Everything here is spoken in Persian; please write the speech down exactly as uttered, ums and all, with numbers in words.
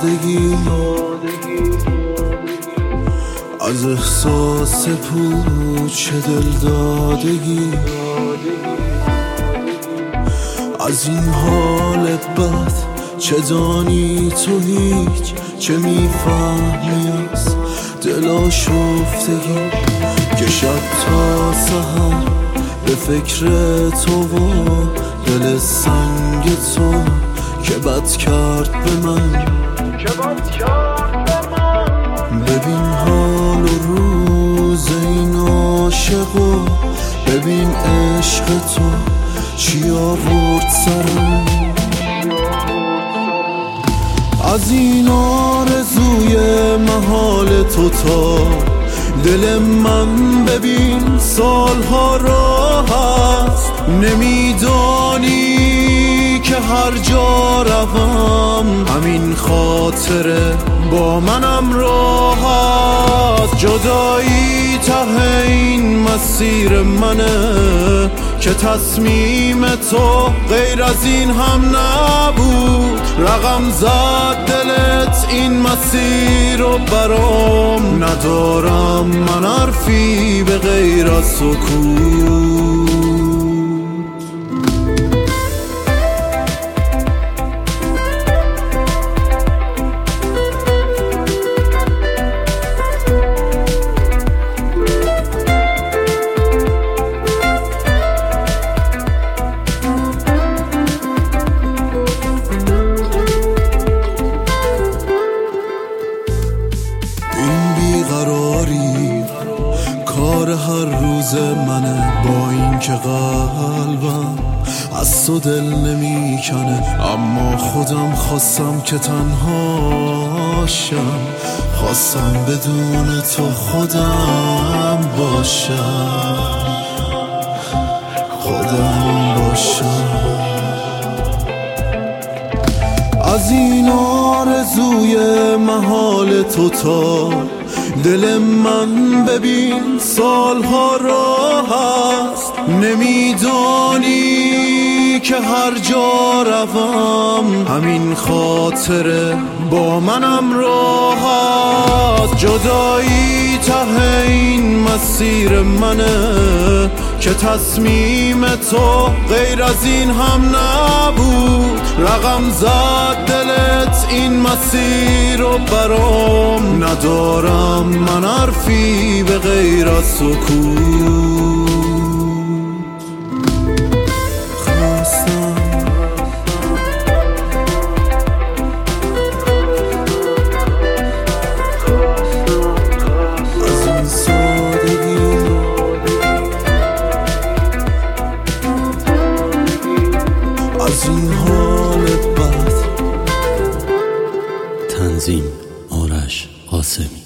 سادگی، از احساس پوچ دلدادگی، از این حال بد چه دانی تو هیچ، چه میفهمی از دل آشفتگی که شب تا سحر به فکر تو و دل سنگ تو که بد کرد به من. ببین حال و روز این عاشق و ببین عشق تو چی آورد سرم. از این آرزوی محال تو تا دل من ببین سالها راه هست، نمیدانی که هر جا روم همین خاطره با منم راه هست. جدایی ته این مسیر منه که تصمیم تو غیر از این هم نبود. رقم زد دلت این مسیر رو برام، ندارم من حرفی به غیر از سکوت. کار هر روز منه با این که قلبم از تو دل نمی کنه، اما خودم خواستم که تنهاشم، خواستم بدون تو خودم باشم، خودم باشم. از این آرزوی محال تو تا دل من ببین سالها راه هست، نمیدانی که هر جا روم همین خاطره با منم راه هست. جدایی ته این مسیر منه که تصمیم تو غیر از این هم نبود. رقم زد دلت این مسیر رو برام، ندارم من حرفی به غیر از سکوت. خواستم از این سادگی، از این حال بد. تنظیم آرش قاسمی.